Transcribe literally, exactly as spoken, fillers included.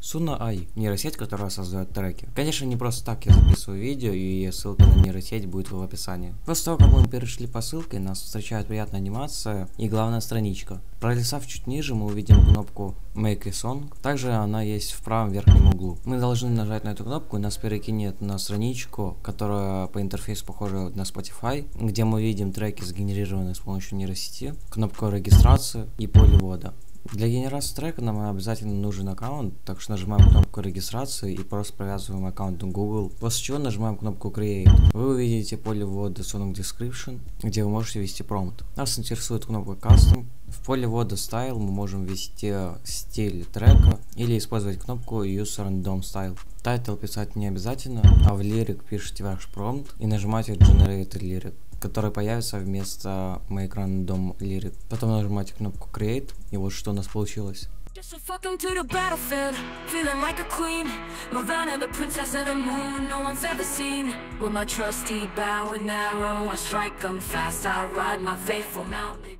Suno эй ай – нейросеть, которая создает треки. Конечно, не просто так я записываю видео, и ссылка на нейросеть будет в описании. После того, как мы перешли по ссылке, нас встречает приятная анимация и главная страничка. Пролистав чуть ниже, мы увидим кнопку Make a Song. Также она есть в правом верхнем углу. Мы должны нажать на эту кнопку, и нас перекинет на страничку, которая по интерфейсу похожа на Spotify, где мы видим треки, сгенерированные с помощью нейросети, кнопку регистрации и поле ввода. Для генерации трека нам обязательно нужен аккаунт, так что нажимаем кнопку регистрации и просто привязываем аккаунт в Google, после чего нажимаем кнопку Create. Вы увидите поле ввода Song Description, где вы можете ввести промпт. Нас интересует кнопка Custom. В поле ввода Style мы можем ввести стиль трека или использовать кнопку Use Random Style. Title писать не обязательно, а в Lyric пишите ваш промпт и нажимаете Generate Lyric, который появится вместо Make Random Lyric. Потом нажимаете кнопку Create, и вот что у нас получилось. Just a fucking to the battlefield, feeling like a queen. Morgana, the princess of the moon, no one's ever seen. With my trusty bow and arrow, I strike 'em fast, I ride my faithful mount.